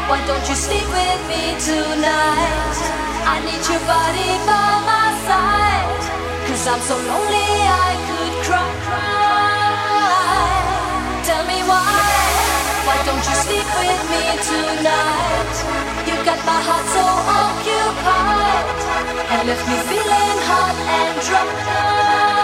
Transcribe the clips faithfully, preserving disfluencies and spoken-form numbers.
Why don't you sleep with me tonight? I need your body by my side. Cause I'm so lonely I could cry. Tell me why. Why don't you sleep with me tonight? You got my heart so occupied and left me feeling hot and dry.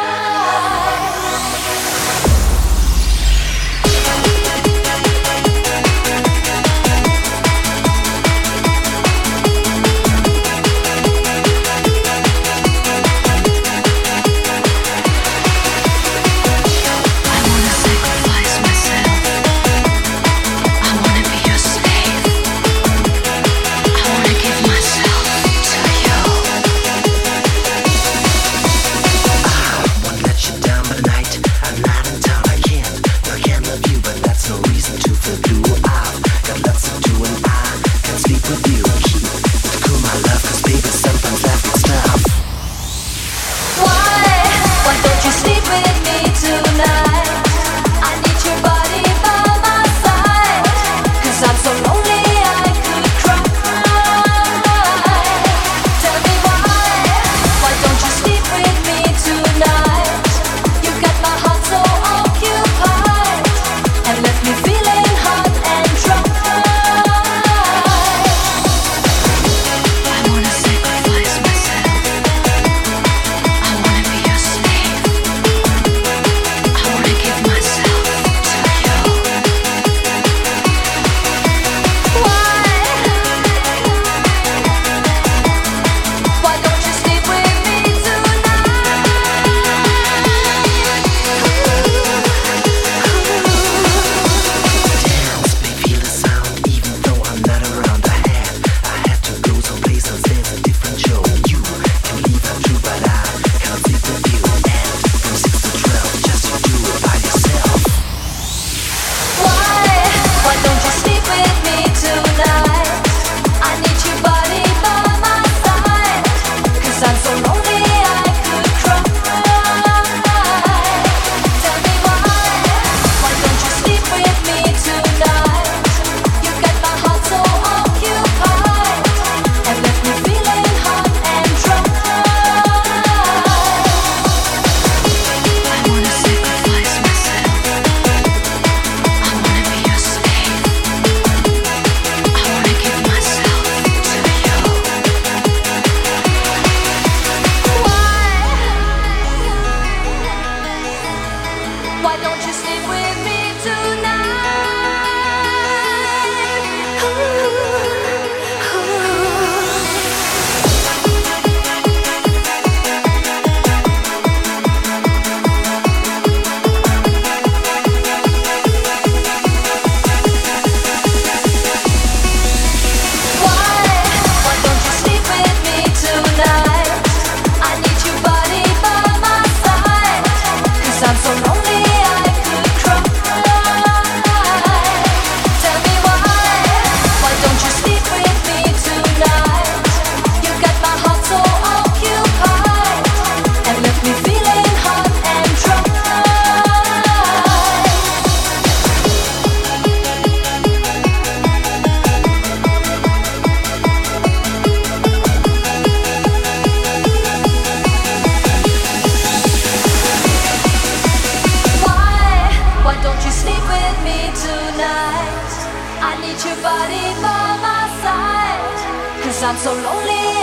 I'm so lonely